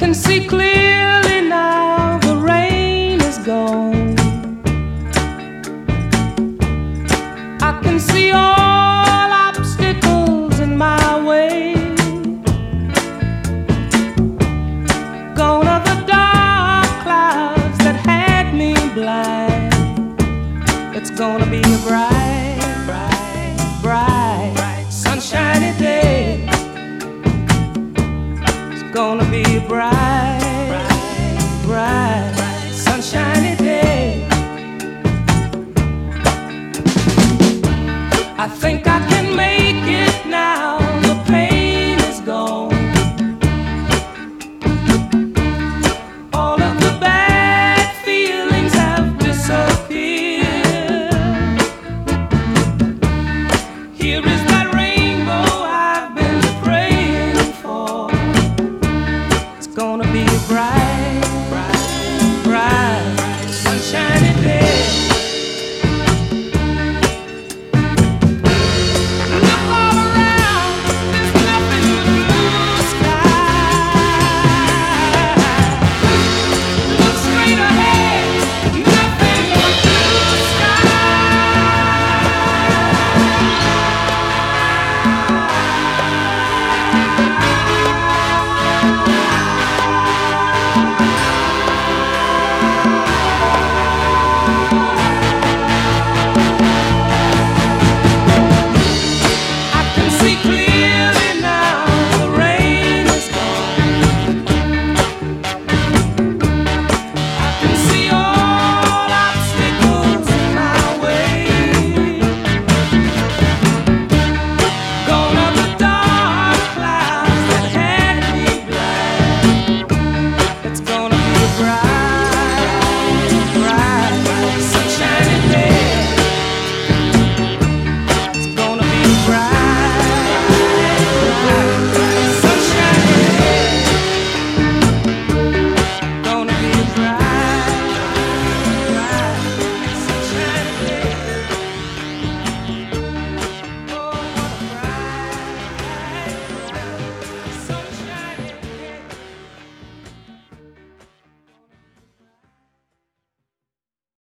can see clearly now, the rain is gone. I can see all obstacles in my way. Gone are the dark clouds that had me blind. It's gonna be a bright, bright, bright, sunshiny day. It's gonna be a bright, bright, sunshiny day. I think I can